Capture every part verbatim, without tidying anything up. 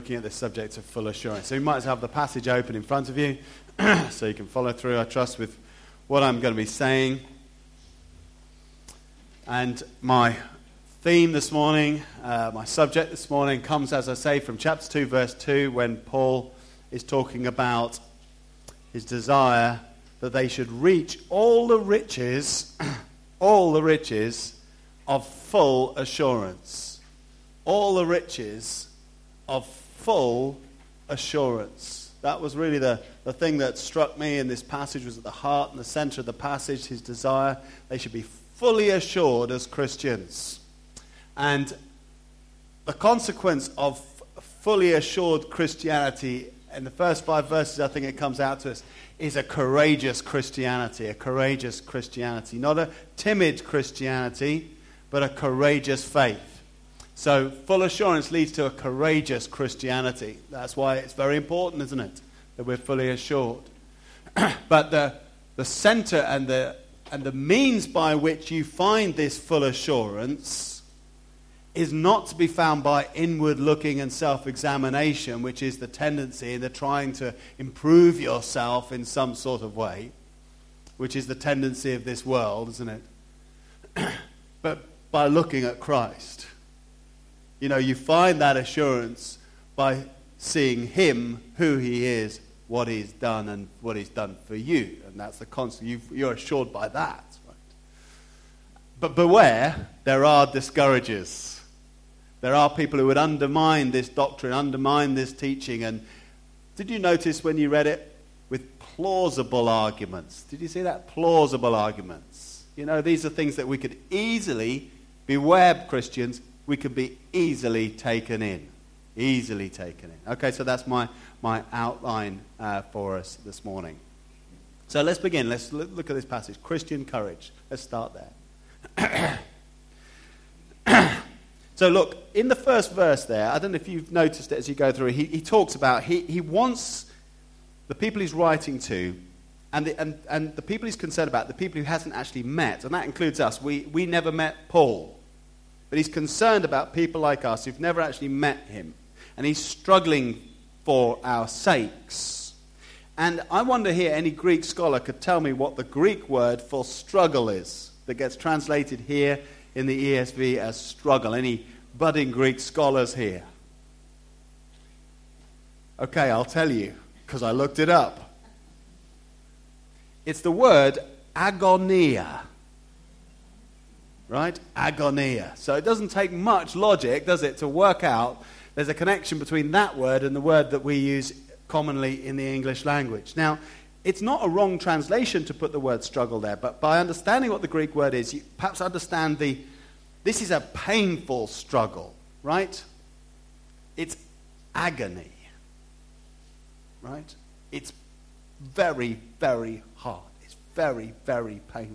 Looking at this subject of full assurance. So you might as well have the passage open in front of you so you can follow through, I trust, with what I'm going to be saying. And my theme this morning, uh, my subject this morning comes, as I say, from chapter two, verse two, when Paul is talking about his desire that they should reach all the riches, all the riches of full assurance. All the riches of full assurance. That was really the, the thing that struck me in this passage, was at the heart and the center of the passage, his desire. They should be fully assured as Christians. And the consequence of fully assured Christianity, in the first five verses I think it comes out to us, is a courageous Christianity, a courageous Christianity. Not a timid Christianity, but a courageous faith. So full assurance leads to a courageous Christianity. That's why it's very important, isn't it, that we're fully assured. But the the center and the and the means by which you find this full assurance is not to be found by inward looking and self-examination, which is the tendency, the trying to improve yourself in some sort of way, which is the tendency of this world, isn't it? But by looking at Christ. You know, you find that assurance by seeing him, who he is, what he's done, and what he's done for you. And that's the constant. You've, you're assured by that. Right? But beware, there are discouragers. There are people who would undermine this doctrine, undermine this teaching. And did you notice when you read it? With plausible arguments. Did you see that? Plausible arguments. You know, these are things that we could easily, beware Christians, we could be easily taken in. Easily taken in. Okay, so that's my, my outline uh, for us this morning. So let's begin. Let's look at this passage. Christian courage. Let's start there. So look, in the first verse there, I don't know if you've noticed it as you go through, he, he talks about, he, he wants the people he's writing to, and the, and, and the people he's concerned about, the people who hasn't actually met, and that includes us. We, we never met Paul. But he's concerned about people like us who've never actually met him. And he's struggling for our sakes. And I wonder here, any Greek scholar could tell me what the Greek word for struggle is, that gets translated here in the E S V as struggle. Any budding Greek scholars here? Okay, I'll tell you, because I looked it up. It's the word agonia. Right? Agonia. So it doesn't take much logic, does it, to work out there's a connection between that word and the word that we use commonly in the English language. Now, it's not a wrong translation to put the word struggle there, but by understanding what the Greek word is, you perhaps understand the, this is a painful struggle, right? It's agony, right? It's very, very hard. It's very, very painful.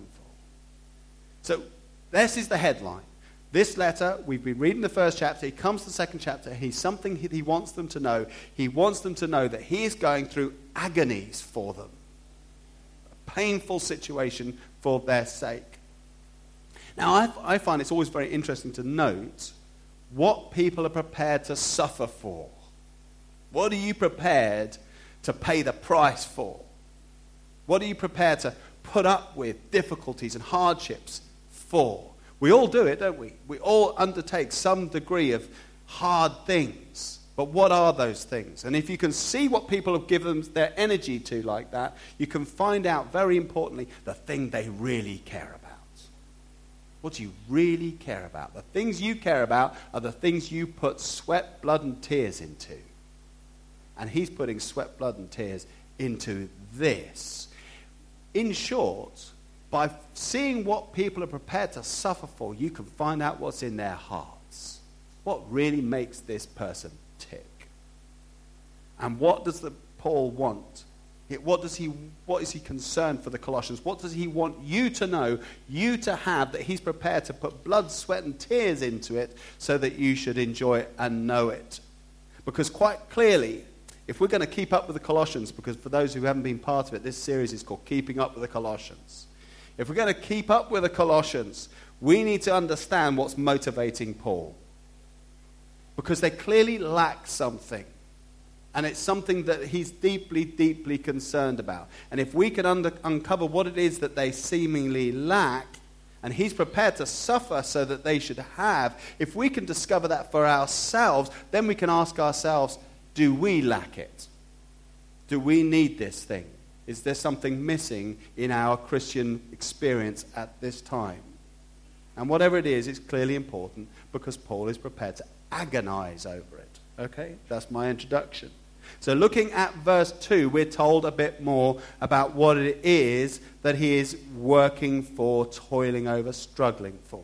So, this is the headline. This letter, we've been reading the first chapter, he comes to the second chapter, he's something he wants them to know. He wants them to know that he is going through agonies for them. A painful situation for their sake. Now, I, I find it's always very interesting to note what people are prepared to suffer for. What are you prepared to pay the price for? What are you prepared to put up with difficulties and hardships for? We all do it, don't we? We all undertake some degree of hard things. But what are those things? And if you can see what people have given their energy to like that, you can find out, very importantly, the thing they really care about. What do you really care about? The things you care about are the things you put sweat, blood, and tears into. And he's putting sweat, blood, and tears into this. In short, by seeing what people are prepared to suffer for, you can find out what's in their hearts. What really makes this person tick? And what does the Paul want? What does he, what is he concerned for the Colossians? What does he want you to know, you to have, that he's prepared to put blood, sweat, and tears into it so that you should enjoy it and know it? Because quite clearly, if we're going to keep up with the Colossians, because for those who haven't been part of it, this series is called Keeping Up with the Colossians. If we're going to keep up with the Colossians, we need to understand what's motivating Paul. Because they clearly lack something. And it's something that he's deeply, deeply concerned about. And if we can under, uncover what it is that they seemingly lack, and he's prepared to suffer so that they should have, if we can discover that for ourselves, then we can ask ourselves, do we lack it? Do we need this thing? Is there something missing in our Christian experience at this time? And whatever it is, it's clearly important because Paul is prepared to agonize over it. Okay? That's my introduction. So looking at verse two, we're told a bit more about what it is that he is working for, toiling over, struggling for.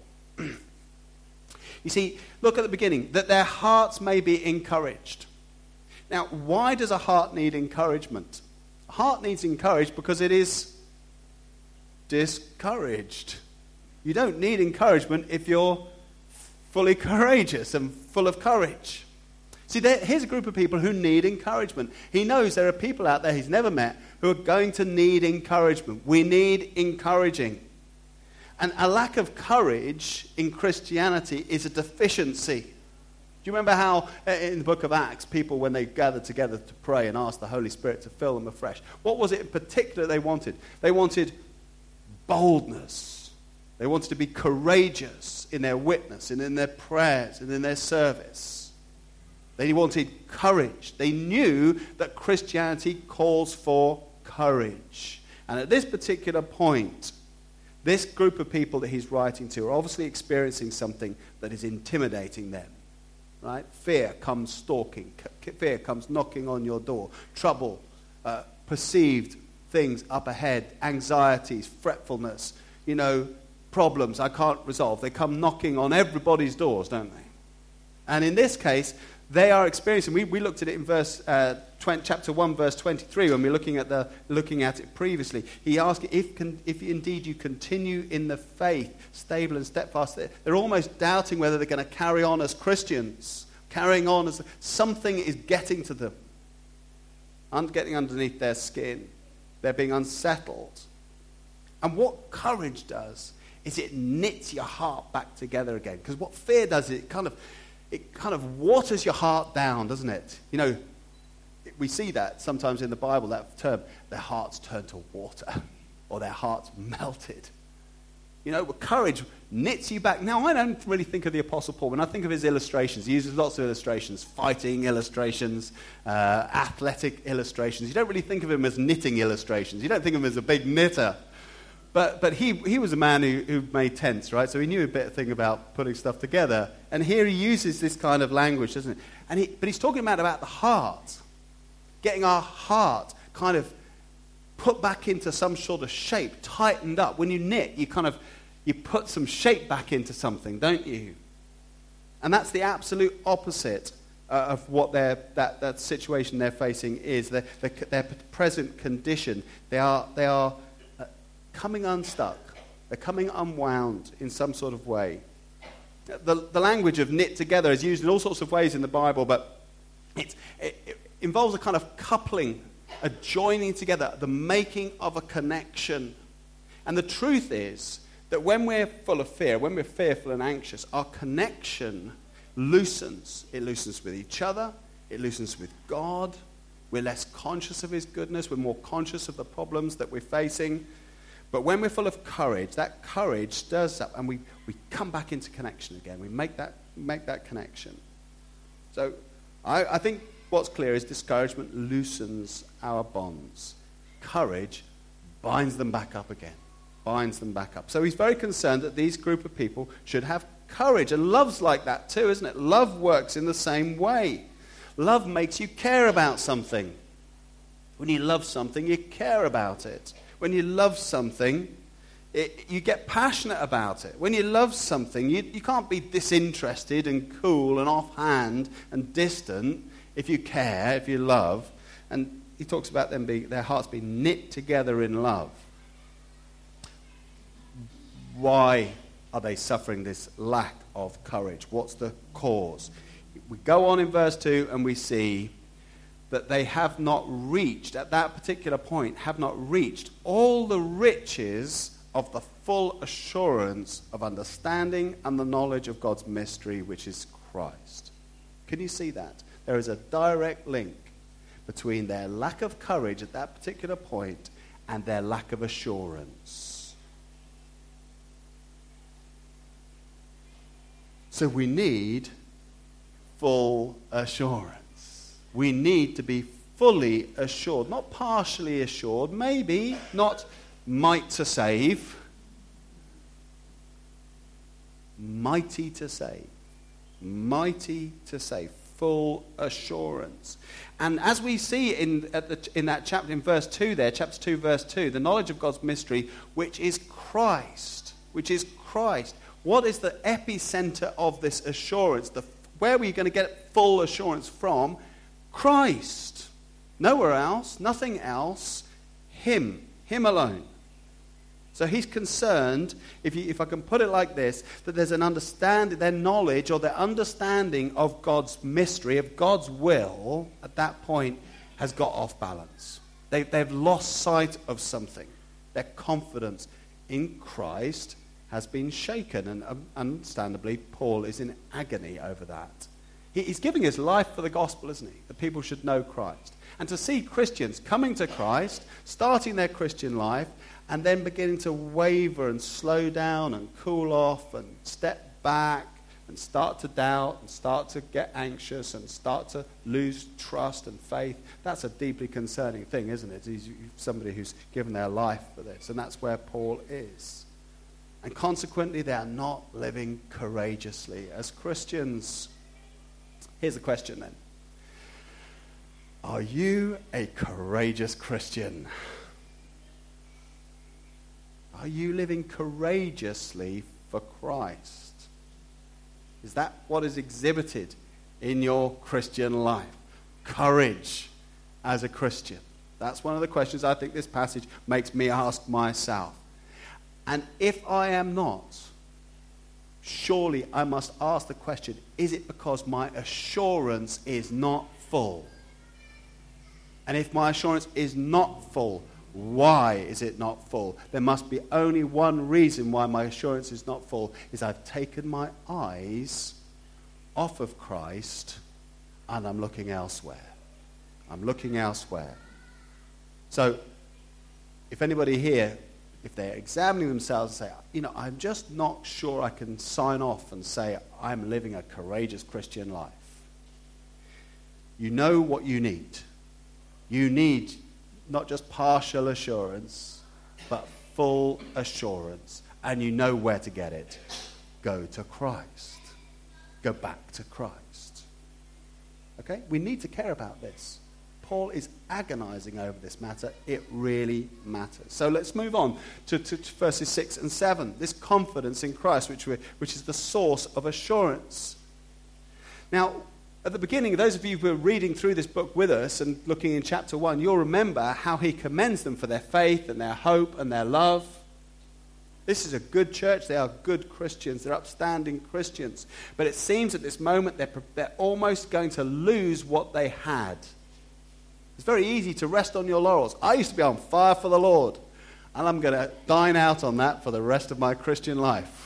You see, look at the beginning, that their hearts may be encouraged. Now, why does a heart need encouragement? A heart needs encouraged because it is discouraged. You don't need encouragement if you're fully courageous and full of courage. See, there, here's a group of people who need encouragement. He knows there are people out there he's never met who are going to need encouragement. We need encouraging. And a lack of courage in Christianity is a deficiency. Do you remember how in the book of Acts, people, when they gathered together to pray and asked the Holy Spirit to fill them afresh, what was it in particular they wanted? They wanted boldness. They wanted to be courageous in their witness and in their prayers and in their service. They wanted courage. They knew that Christianity calls for courage. And at this particular point, this group of people that he's writing to are obviously experiencing something that is intimidating them. Right? Fear comes stalking. Fear comes knocking on your door. Trouble, uh, perceived things up ahead, anxieties, fretfulness, you know, problems I can't resolve. They come knocking on everybody's doors, don't they? And in this case, they are experiencing, we, we looked at it in verse uh, twenty, chapter one, verse twenty-three, when we were looking at, the, looking at it previously. He asked, if, con, if indeed you continue in the faith, stable and steadfast, they're, they're almost doubting whether they're going to carry on as Christians, carrying on as something is getting to them, un, getting underneath their skin. They're being unsettled. And what courage does is it knits your heart back together again. Because what fear does, it kind of... It kind of waters your heart down, doesn't it? You know, we see that sometimes in the Bible, that term, their hearts turn to water, or their hearts melted. You know, courage knits you back. Now, I don't really think of the Apostle Paul. When I think of his illustrations, he uses lots of illustrations, fighting illustrations, uh, athletic illustrations. You don't really think of him as knitting illustrations. You don't think of him as a big knitter. But but he, he was a man who, who made tents, right? So he knew a bit of thing about putting stuff together. And here he uses this kind of language, doesn't he? And he, but he's talking about, about the heart. Getting our heart kind of put back into some sort of shape, tightened up. When you knit, you kind of, you put some shape back into something, don't you? And that's the absolute opposite uh, of what their, that, that situation they're facing is. Their, their, their present condition. They are... They are coming unstuck. They're coming unwound in some sort of way. The, the language of knit together is used in all sorts of ways in the Bible, but it, it, it involves a kind of coupling, a joining together, the making of a connection. And the truth is that when we're full of fear, when we're fearful and anxious, our connection loosens. It loosens with each other. It loosens with God. We're less conscious of his goodness. We're more conscious of the problems that we're facing. But when we're full of courage, that courage stirs up and we, we come back into connection again. We make that, make that connection. So I, I think what's clear is discouragement loosens our bonds. Courage binds them back up again. Binds them back up. So he's very concerned that these group of people should have courage. And love's like that too, isn't it? Love works in the same way. Love makes you care about something. When you love something, you care about it. When you love something, it, you get passionate about it. When you love something, you, you can't be disinterested and cool and offhand and distant if you care, if you love. And he talks about them being, their hearts being knit together in love. Why are they suffering this lack of courage? What's the cause? We go on in verse two and we see that they have not reached, at that particular point, have not reached all the riches of the full assurance of understanding and the knowledge of God's mystery, which is Christ. Can you see that? There is a direct link. between their lack of courage at that particular point and their lack of assurance. So we need full assurance. We need to be fully assured, not partially assured, maybe not might to save, mighty to save, mighty to save, full assurance. And as we see in at the, in that chapter, in verse two there, chapter two, verse two, the knowledge of God's mystery, which is Christ, which is Christ. What is the epicenter of this assurance? The, where are you going to get full assurance from? Christ. Nowhere else, nothing else, him, him alone. So he's concerned, if, you, if I can put it like this, that there's an understanding, their knowledge or their understanding of God's mystery, of God's will, at that point has got off balance. They, they've lost sight of something. Their confidence in Christ has been shaken, and um, understandably, Paul is in agony over that. He, he's giving his life for the gospel, isn't he? That people should know Christ. And to see Christians coming to Christ, starting their Christian life, and then beginning to waver and slow down and cool off and step back and start to doubt and start to get anxious and start to lose trust and faith, that's a deeply concerning thing, isn't it? He's somebody who's given their life for this, and that's where Paul is. And consequently, they are not living courageously as Christians. Here's the question then. Are you a courageous Christian? Are you living courageously for Christ? Is that what is exhibited in your Christian life? Courage as a Christian. That's one of the questions I think this passage makes me ask myself. And if I am not, surely I must ask the question, is it because my assurance is not full? And if my assurance is not full, why is it not full? There must be only one reason why my assurance is not full, is I've taken my eyes off of Christ and I'm looking elsewhere. I'm looking elsewhere. So, if anybody here, if they're examining themselves and say, you know, I'm just not sure I can sign off and say I'm living a courageous Christian life. You know what you need. You need not just partial assurance, but full assurance. And you know where to get it. Go to Christ. Go back to Christ. Okay? We need to care about this. Paul is agonizing over this matter. It really matters. So let's move on to, to, to verses six and seven. This confidence in Christ, which, we, which is the source of assurance. Now, at the beginning, those of you who are reading through this book with us and looking in chapter one, you'll remember how he commends them for their faith and their hope and their love. This is a good church. They are good Christians. They're upstanding Christians. But it seems at this moment they're, they're almost going to lose what they had. It's very easy to rest on your laurels. I used to be on fire for the Lord, and I'm going to dine out on that for the rest of my Christian life.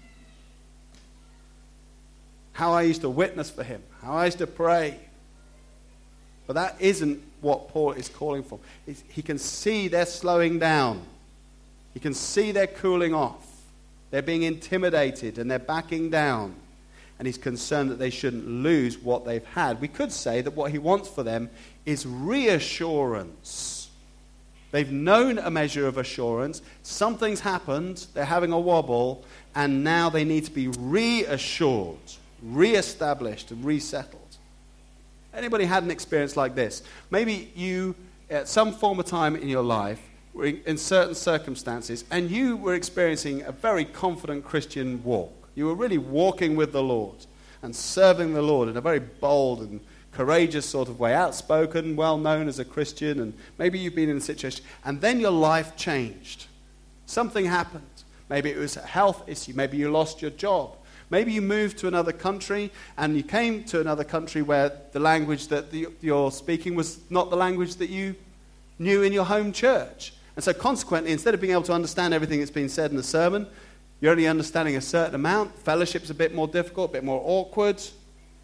How I used to witness for him, how I used to pray. But that isn't what Paul is calling for. He can see they're slowing down. He can see they're cooling off. They're being intimidated and they're backing down. And he's concerned that they shouldn't lose what they've had. We could say that what he wants for them is reassurance. They've known a measure of assurance. Something's happened. They're having a wobble. And now they need to be reassured, re-established, and resettled. Anybody had an experience like this? Maybe you, at some former time in your life, were in, in certain circumstances, and you were experiencing a very confident Christian walk. You were really walking with the Lord and serving the Lord in a very bold and courageous sort of way, outspoken, well known as a Christian, and maybe you've been in a situation, and then your life changed. Something happened. Maybe it was a health issue. Maybe you lost your job. Maybe you moved to another country, and you came to another country where the language that the, you're speaking was not the language that you knew in your home church. And so consequently, instead of being able to understand everything that's been said in the sermon, you're only understanding a certain amount. Fellowship's a bit more difficult, a bit more awkward.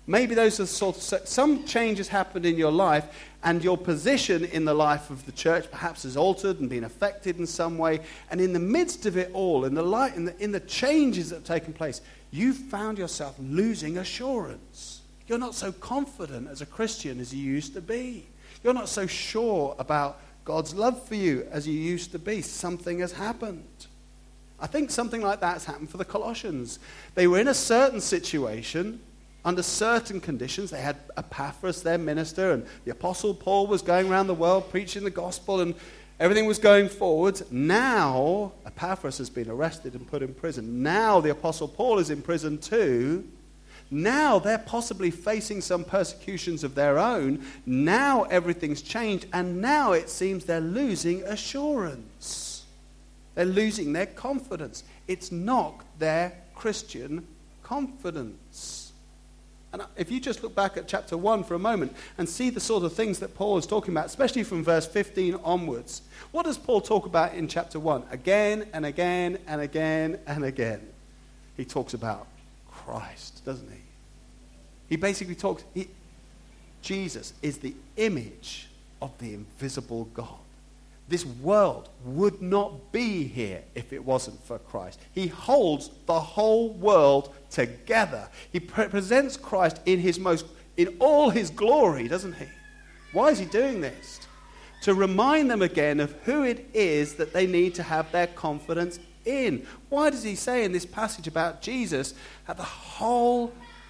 Maybe those are sort of, some changes happened in your life, and your position in the life of the church perhaps has altered and been affected in some way. And in the midst of it all, in the light, in the, in the changes that have taken place, you found yourself losing assurance. You're not so confident as a Christian as you used to be. You're not so sure about God's love for you as you used to be. Something has happened. I think something like that has happened for the Colossians. They were in a certain situation, under certain conditions. They had Epaphras, their minister, and the Apostle Paul was going around the world preaching the gospel, and everything was going forward. Now, Epaphras has been arrested and put in prison. Now the Apostle Paul is in prison too. Now they're possibly facing some persecutions of their own. Now everything's changed, and now it seems they're losing assurance. They're losing their confidence. It's not their Christian confidence. And if you just look back at chapter one for a moment and see the sort of things that Paul is talking about, especially from verse fifteen onwards, what does Paul talk about in chapter one? Again and again and again and again. He talks about Christ, doesn't he? He basically talks, he, Jesus is the image of the invisible God. This world would not be here if it wasn't for Christ. He holds the whole world together. He pre- presents Christ in his most, in all his glory, doesn't he? Why is he doing this? To remind them again of who it is that they need to have their confidence in. Why does he say in this passage about Jesus that the whole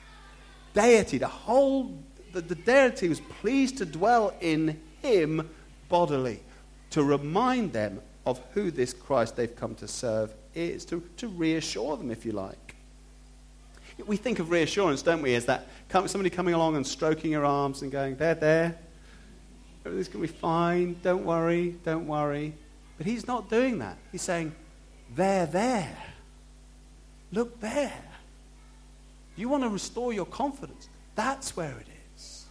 deity, the whole, the, the deity was pleased to dwell in him bodily? To remind them of who this Christ they've come to serve is, to, to reassure them, if you like. We think of reassurance, don't we, as that somebody coming along and stroking your arms and going, there, there, everything's going to be fine, don't worry, don't worry. But he's not doing that. He's saying, there, there, look there. You want to restore your confidence, that's where it is.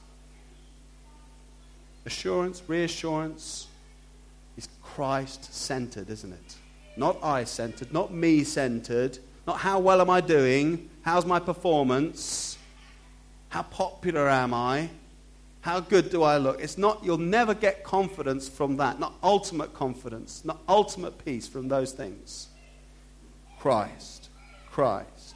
Assurance, reassurance, is Christ-centered, isn't it? Not I-centered, not me-centered, not how well am I doing, how's my performance, how popular am I, how good do I look. It's not, you'll never get confidence from that, not ultimate confidence, not ultimate peace from those things. Christ, Christ.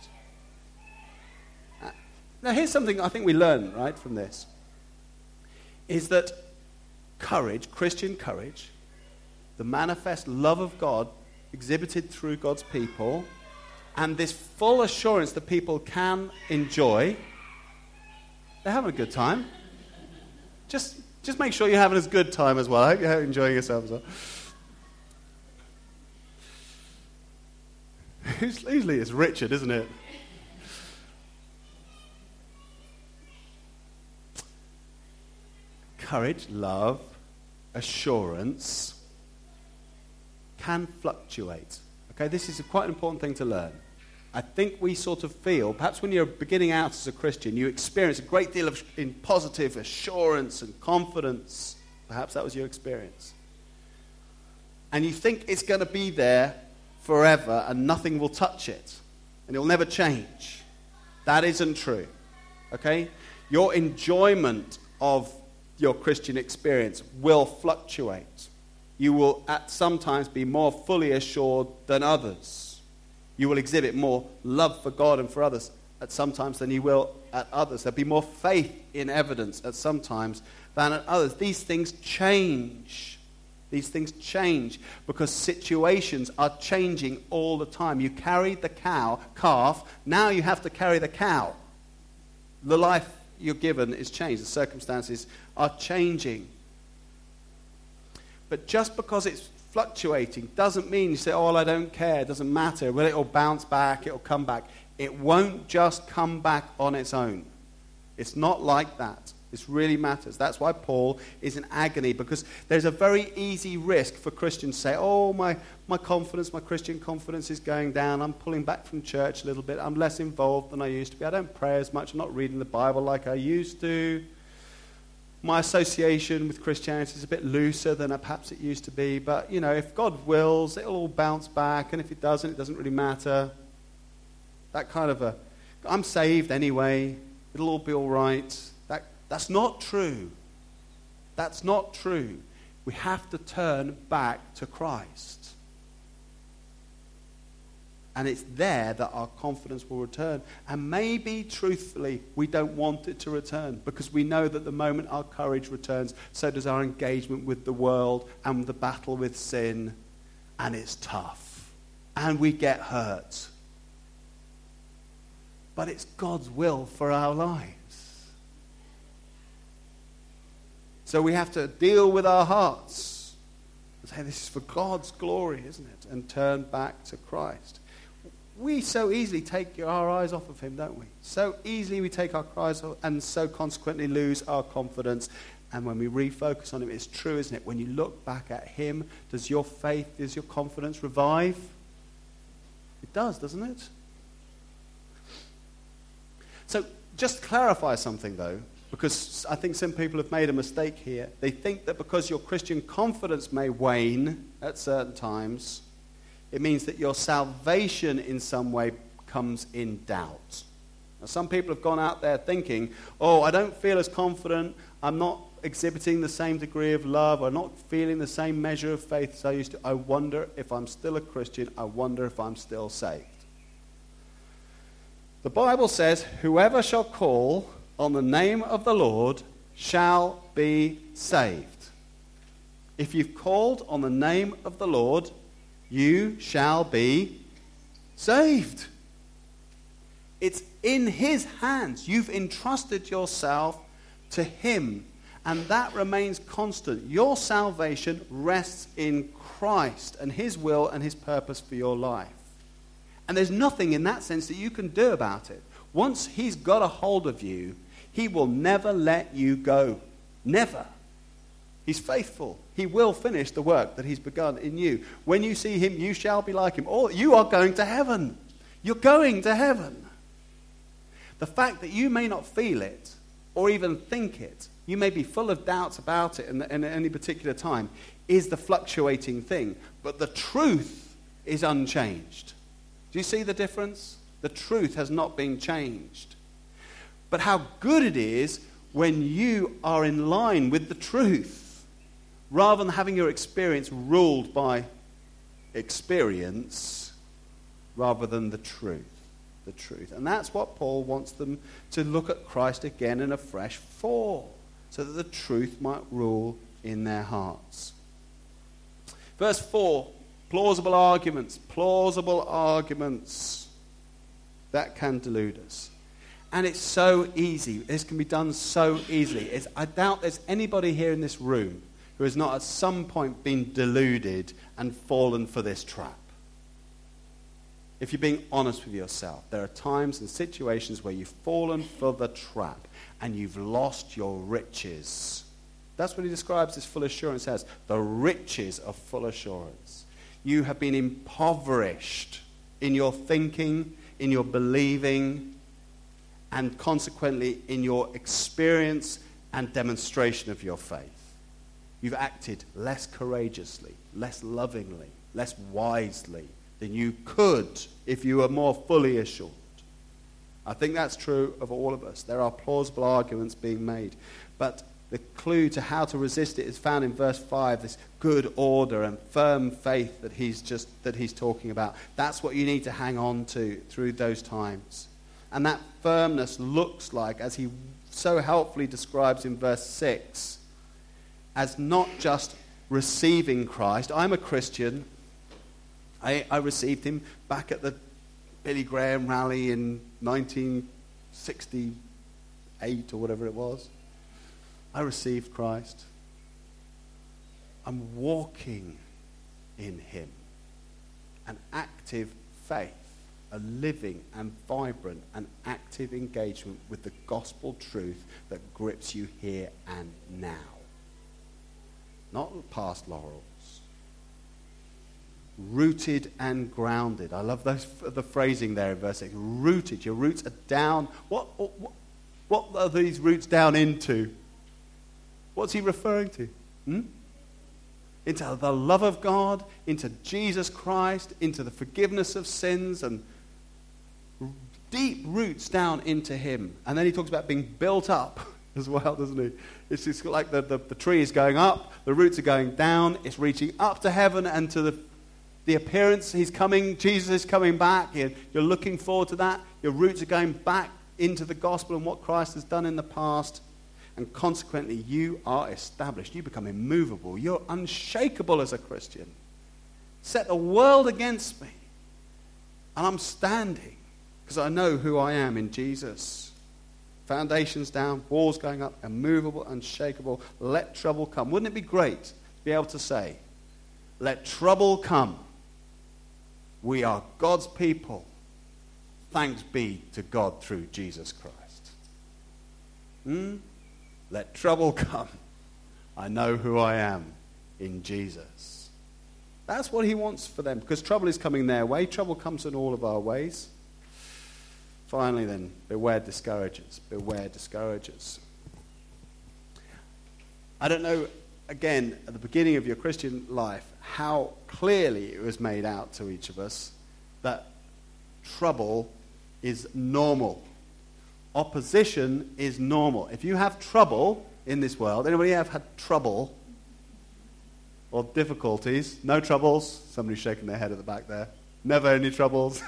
Now here's something I think we learn, right, from this, is that courage, Christian courage, the manifest love of God exhibited through God's people, and this full assurance that people can enjoy. They're having a good time. Just, just make sure you're having a good time as well. I hope you're enjoying yourself as well. Usually it's Richard, isn't it? Courage, love, assurance can fluctuate. Okay, this is a quite an important thing to learn. I think we sort of feel, perhaps when you're beginning out as a Christian, you experience a great deal of in positive assurance and confidence. Perhaps that was your experience. And you think it's going to be there forever and nothing will touch it. And it'll never change. That isn't true. Okay? Your enjoyment of your Christian experience will fluctuate. You will at some times be more fully assured than others. You will exhibit more love for God and for others at some times than you will at others. There'll be more faith in evidence at some times than at others. These things change. These things change because situations are changing all the time. You carried the cow, calf, now you have to carry the cow. The life you're given is changed. The circumstances are changing. But just because it's fluctuating doesn't mean you say, oh, well, I don't care, it doesn't matter. Well, it'll bounce back, it'll come back. It won't just come back on its own. It's not like that. This really matters. That's why Paul is in agony, because there's a very easy risk for Christians to say, oh, my, my confidence, my Christian confidence is going down. I'm pulling back from church a little bit. I'm less involved than I used to be. I don't pray as much. I'm not reading the Bible like I used to. My association with Christianity is a bit looser than perhaps it used to be. But, you know, if God wills, it'll all bounce back. And if it doesn't, it doesn't really matter. That kind of a, I'm saved anyway. It'll all be all right. That, that's not true. That's not true. We have to turn back to Christ. And it's there that our confidence will return. And maybe, truthfully, we don't want it to return, because we know that the moment our courage returns, so does our engagement with the world and the battle with sin. And it's tough. And we get hurt. But it's God's will for our lives. So we have to deal with our hearts and say, this is for God's glory, isn't it? And turn back to Christ. We so easily take our eyes off of him, don't we? So easily we take our eyes off and so consequently lose our confidence. And when we refocus on him, it's true, isn't it? When you look back at him, does your faith, does your confidence revive? It does, doesn't it? So just to clarify something, though, because I think some people have made a mistake here. They think that because your Christian confidence may wane at certain times, it means that your salvation in some way comes in doubt. Now, some people have gone out there thinking, oh, I don't feel as confident, I'm not exhibiting the same degree of love, I'm not feeling the same measure of faith as I used to. I wonder if I'm still a Christian, I wonder if I'm still saved. The Bible says, whoever shall call on the name of the Lord shall be saved. If you've called on the name of the Lord, you shall be saved. It's in his hands. You've entrusted yourself to him, and that remains constant. Your salvation rests in Christ and his will and his purpose for your life. And there's nothing in that sense that you can do about it. Once he's got a hold of you, he will never let you go. Never. He's faithful. He will finish the work that he's begun in you. When you see him, you shall be like him. Or you are going to heaven. You're going to heaven. The fact that you may not feel it or even think it, you may be full of doubts about it in, in any particular time, is the fluctuating thing. But the truth is unchanged. Do you see the difference? The truth has not been changed. But how good it is when you are in line with the truth, rather than having your experience ruled by experience, rather than the truth. The truth. And that's what Paul wants them to look at Christ again and afresh for, so that the truth might rule in their hearts. Verse four, plausible arguments, plausible arguments that can delude us. And it's so easy. This can be done so easily. It's, I doubt there's anybody here in this room who has not at some point been deluded and fallen for this trap. If you're being honest with yourself, there are times and situations where you've fallen for the trap and you've lost your riches. That's what he describes this full assurance as, the riches of full assurance. You have been impoverished in your thinking, in your believing, and consequently in your experience and demonstration of your faith. You've acted less courageously, less lovingly, less wisely than you could if you were more fully assured. I think that's true of all of us. There are plausible arguments being made. But the clue to how to resist it is found in verse five, this good order and firm faith that he's just that he's talking about. That's what you need to hang on to through those times. And that firmness looks like, as he so helpfully describes in verse six, as not just receiving Christ. I'm a Christian. I, I received him back at the Billy Graham rally in nineteen sixty-eight or whatever it was. I received Christ. I'm walking in him. An active faith, a living and vibrant and active engagement with the gospel truth that grips you here and now. Not past laurels. Rooted and grounded. I love those, the phrasing there in verse six. Rooted. Your roots are down. What, what, what are these roots down into? What's he referring to? Hmm? Into the love of God, into Jesus Christ, into the forgiveness of sins, and deep roots down into him. And then he talks about being built up as well, doesn't he? It's just like the, the, the tree is going up, the roots are going down, it's reaching up to heaven and to the, the appearance. He's coming, Jesus is coming back. You're, you're looking forward to that. Your roots are going back into the gospel and what Christ has done in the past. And consequently, you are established. You become immovable. You're unshakable as a Christian. Set the world against me. And I'm standing because I know who I am in Jesus. Foundations down, walls going up, immovable, unshakable. Let trouble come. Wouldn't it be great to be able to say, let trouble come. We are God's people. Thanks be to God through Jesus Christ. Hmm? Let trouble come. I know who I am in Jesus. That's what he wants for them, because trouble is coming their way. Trouble comes in all of our ways. Finally then, beware discouragers. Beware discouragers. I don't know, again, at the beginning of your Christian life, how clearly it was made out to each of us that trouble is normal. Opposition is normal. If you have trouble in this world, anybody have had trouble or difficulties? No troubles? Somebody's shaking their head at the back there. Never any troubles?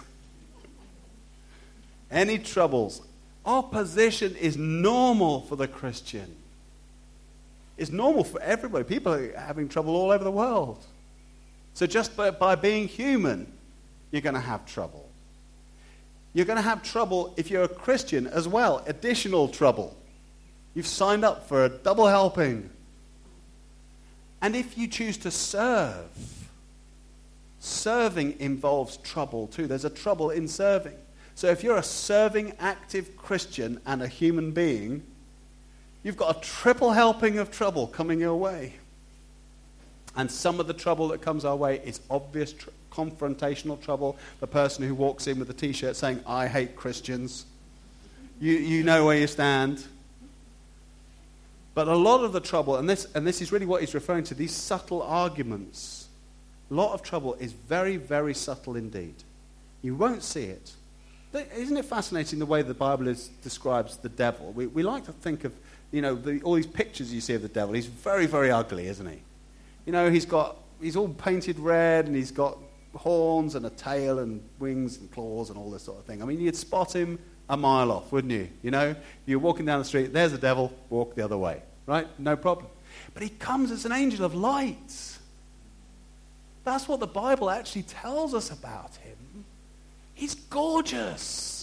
Any troubles? Opposition is normal for the Christian. It's normal for everybody. People are having trouble all over the world. So just by, by being human, you're going to have trouble. You're going to have trouble if you're a Christian as well. Additional trouble. You've signed up for a double helping. And if you choose to serve, serving involves trouble too. There's a trouble in serving. So if you're a serving, active Christian and a human being, you've got a triple helping of trouble coming your way. And some of the trouble that comes our way is obvious tr- confrontational trouble. The person who walks in with a t-shirt saying, I hate Christians. You, you know where you stand. But a lot of the trouble, and this, and this is really what he's referring to, these subtle arguments. A lot of trouble is very, very subtle indeed. You won't see it. Isn't it fascinating the way the Bible is, describes the devil? We, we like to think of, you know, the, all these pictures you see of the devil. He's very, very ugly, isn't he? You know, he's got, he's all painted red and he's got horns and a tail and wings and claws and all this sort of thing. I mean, you'd spot him a mile off, wouldn't you? You know, you're walking down the street, there's the devil, walk the other way, right? No problem. But he comes as an angel of light. That's what the Bible actually tells us about him. He's gorgeous.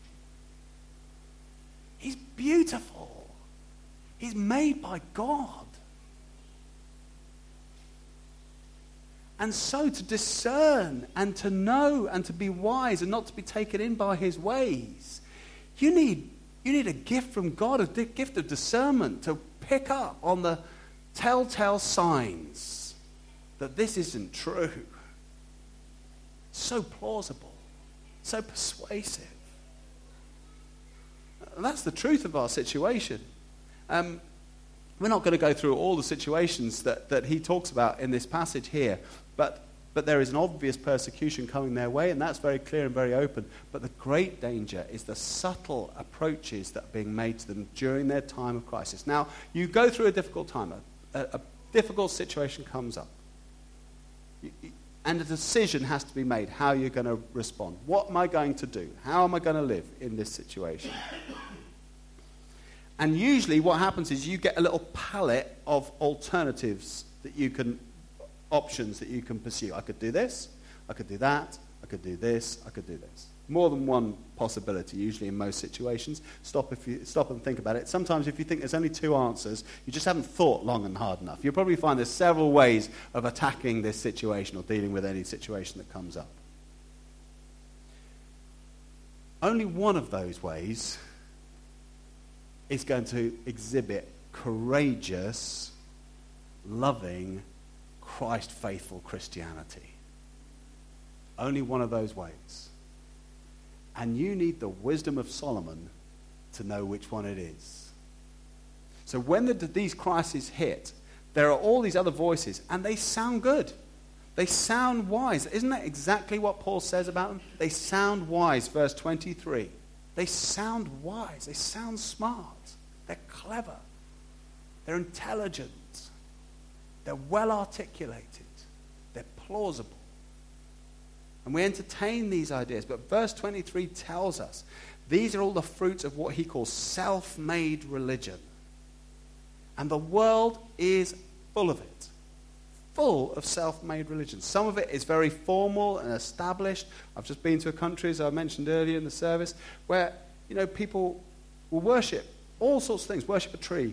He's beautiful. He's made by God. And so to discern and to know and to be wise and not to be taken in by his ways, you need, you need a gift from God, a gift of discernment to pick up on the telltale signs that this isn't true. So plausible, so persuasive. And that's the truth of our situation. Um, we're not going to go through all the situations that, that he talks about in this passage here, but, but there is an obvious persecution coming their way, and that's very clear and very open. But the great danger is the subtle approaches that are being made to them during their time of crisis. Now, you go through a difficult time, a, a, a difficult situation comes up, you, and a decision has to be made how you're going to respond. What am I going to do? How am I going to live in this situation? And usually what happens is you get a little palette of alternatives that you can, options that you can pursue. I could do this, I could do that, I could do this, I could do this. More than one possibility, usually in most situations. Stop if you stop and think about it. Sometimes if you think there's only two answers, you just haven't thought long and hard enough. You'll probably find there's several ways of attacking this situation or dealing with any situation that comes up. Only one of those ways is going to exhibit courageous, loving, Christ-faithful Christianity. Only one of those ways. And you need the wisdom of Solomon to know which one it is. So when the, these crises hit, there are all these other voices, and they sound good. They sound wise. Isn't that exactly what Paul says about them? They sound wise, verse twenty-three. They sound wise. They sound smart. They're clever. They're intelligent. They're well articulated. They're plausible. And we entertain these ideas. But verse twenty-three tells us these are all the fruits of what he calls self-made religion. And the world is full of it. Full of self-made religion. Some of it is very formal and established. I've just been to a country, as I mentioned earlier in the service, where, you know, people will worship all sorts of things. Worship a tree.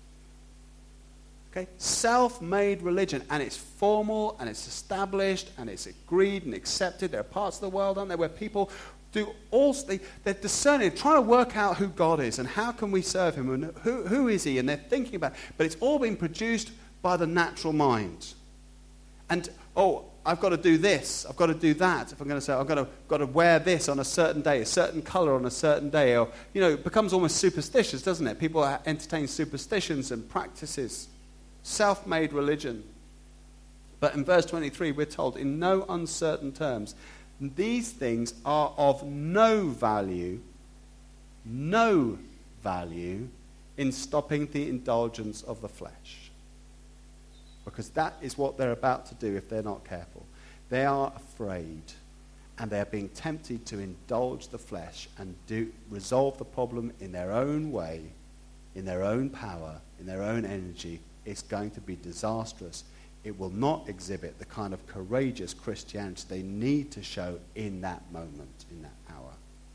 Okay? Self-made religion. And it's formal and it's established and it's agreed and accepted. There are parts of the world, aren't there, where people do all, they, they're discerning, trying to work out who God is and how can we serve him and who, who is he, and they're thinking about it. But it's all been produced by the natural mind. And, oh, I've got to do this, I've got to do that. If I'm going to say, I've got to, got to wear this on a certain day, a certain colour on a certain day. Or, you know, it becomes almost superstitious, doesn't it? People entertain superstitions and practices. Self-made religion. But in verse twenty-three, we're told, in no uncertain terms, these things are of no value, no value in stopping the indulgence of the flesh. Because that is what they're about to do if they're not careful. They are afraid, and they are being tempted to indulge the flesh and do resolve the problem in their own way, in their own power, in their own energy. It's going to be disastrous. It will not exhibit the kind of courageous Christianity they need to show in that moment, in that hour.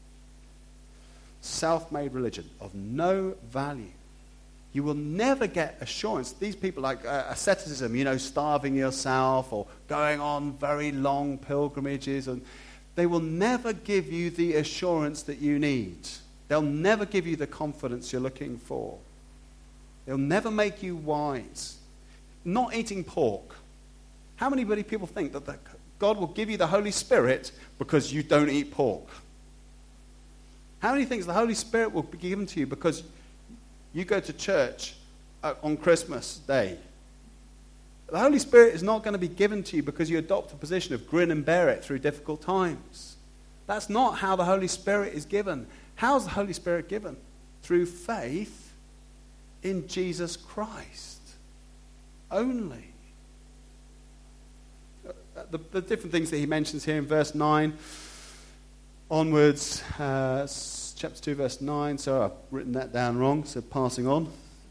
Self-made religion of no value. You will never get assurance. These people like uh, asceticism, you know, starving yourself or going on very long pilgrimages, and they will never give you the assurance that you need. They'll never give you the confidence you're looking for. They'll never make you wise. Not eating pork. How many people think that the, God will give you the Holy Spirit because you don't eat pork? How many think the Holy Spirit will be given to you because you go to church on Christmas Day? The Holy Spirit is not going to be given to you because you adopt a position of grin and bear it through difficult times. That's not how the Holy Spirit is given. How is the Holy Spirit given? Through faith in Jesus Christ. Only. The, the different things that he mentions here in verse nine onwards, uh, chapter two, verse nine. So I've written that down wrong, so passing on.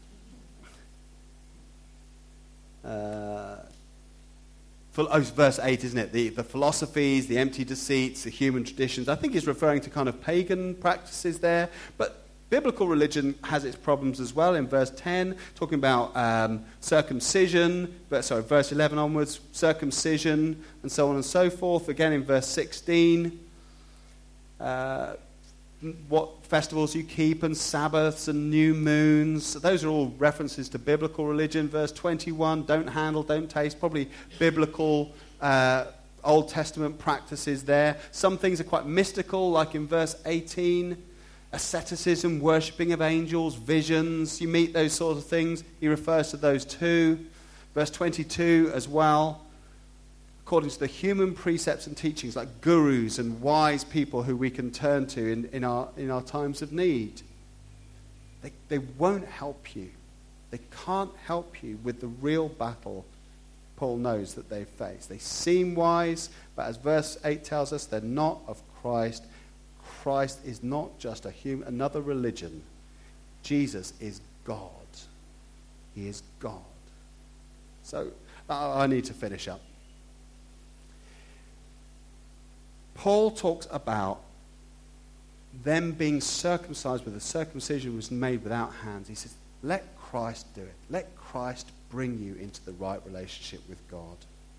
Uh, oh, it's verse eight, isn't it? The, the philosophies, the empty deceits, the human traditions. I think he's referring to kind of pagan practices there, but biblical religion has its problems as well. In verse ten, talking about um, circumcision, but, sorry, verse eleven onwards, circumcision, and so on and so forth. Again in verse sixteen, uh, what festivals you keep, and Sabbaths and new moons. Those are all references to biblical religion. Verse twenty-one, don't handle, don't taste, probably biblical uh, Old Testament practices there. Some things are quite mystical, like in verse eighteen, asceticism, worshipping of angels, visions. You meet those sorts of things. He refers to those too. Verse twenty-two as well. According to the human precepts and teachings, like gurus and wise people who we can turn to in, in, our, in our times of need. They, they won't help you. They can't help you with the real battle Paul knows that they face. They seem wise, but as verse eight tells us, they're not of Christ. Christ is not just a human, another religion. Jesus is God. He is God. So uh, I need to finish up. Paul talks about them being circumcised with a circumcision was made without hands. He says, let Christ do it. Let Christ bring you into the right relationship with God.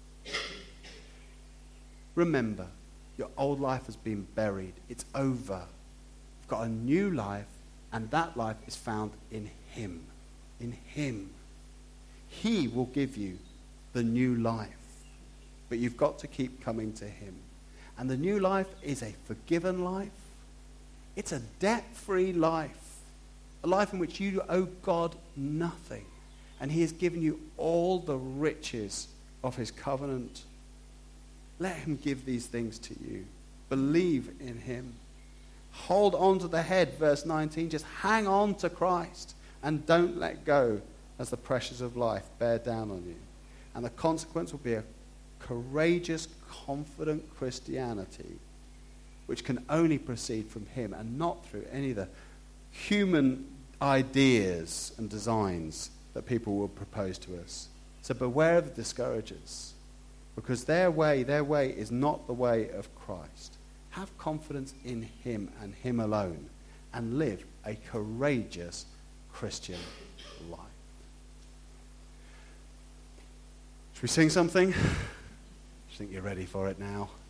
Remember, your old life has been buried. It's over. You've got a new life, and that life is found in Him. In Him. He will give you the new life. But you've got to keep coming to Him. And the new life is a forgiven life. It's a debt-free life. A life in which you owe God nothing. And He has given you all the riches of His covenant. Let Him give these things to you. Believe in Him. Hold on to the head, verse nineteen. Just hang on to Christ and don't let go as the pressures of life bear down on you. And the consequence will be a courageous, confident Christianity which can only proceed from him and not through any of the human ideas and designs that people will propose to us. So beware of the discouragers, because their way, their way is not the way of Christ. Have confidence in him and him alone, and live a courageous Christian life. Should we sing something? I think you're ready for it now.